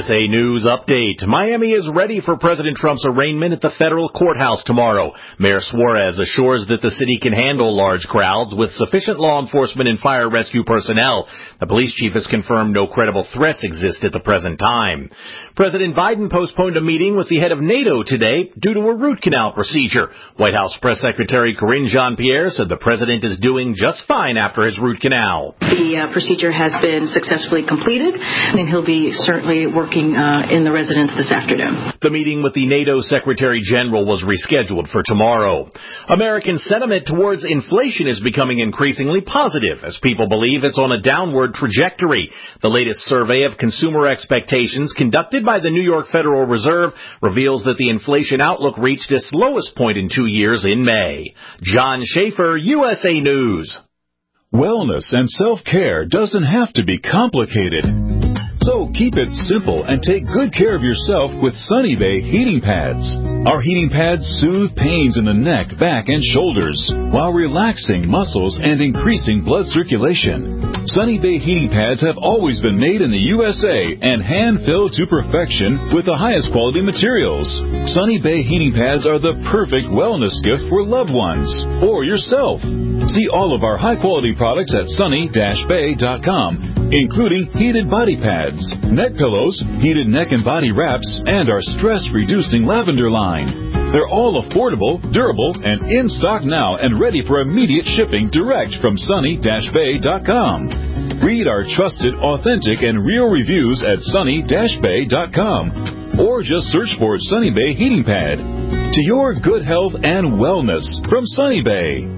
USA News Update. Miami is ready for President Trump's arraignment at the federal courthouse tomorrow. Mayor Suarez assures that the city can handle large crowds with sufficient law enforcement and fire rescue personnel. The police chief has confirmed no credible threats exist at the present time. President Biden postponed a meeting with the head of NATO today due to a root canal procedure. White House Press Secretary Karine Jean-Pierre said the president is doing just fine after his root canal. The procedure has been successfully completed, and he'll be certainly working in the residence this afternoon. The meeting with the NATO Secretary General was rescheduled for tomorrow. American sentiment towards inflation is becoming increasingly positive as people believe it's on a downward trajectory. The latest survey of consumer expectations conducted by the New York Federal Reserve reveals that the inflation outlook reached its lowest point in 2 years in May. John Schaefer, USA News. Wellness and self-care doesn't have to be complicated. So keep it simple and take good care of yourself with Sunny Bay heating pads. Our heating pads soothe pains in the neck, back, and shoulders while relaxing muscles and increasing blood circulation. Sunny Bay heating pads have always been made in the USA and hand-filled to perfection with the highest quality materials. Sunny Bay heating pads are the perfect wellness gift for loved ones or yourself. See all of our high-quality products at sunny-bay.com, including heated body pads, neck pillows, heated neck and body wraps, and our stress-reducing lavender line. They're all affordable, durable, and in stock now and ready for immediate shipping direct from sunny-bay.com. Read our trusted, authentic, and real reviews at sunny-bay.com or just search for Sunny Bay Heating Pad. To your good health and wellness from Sunny Bay.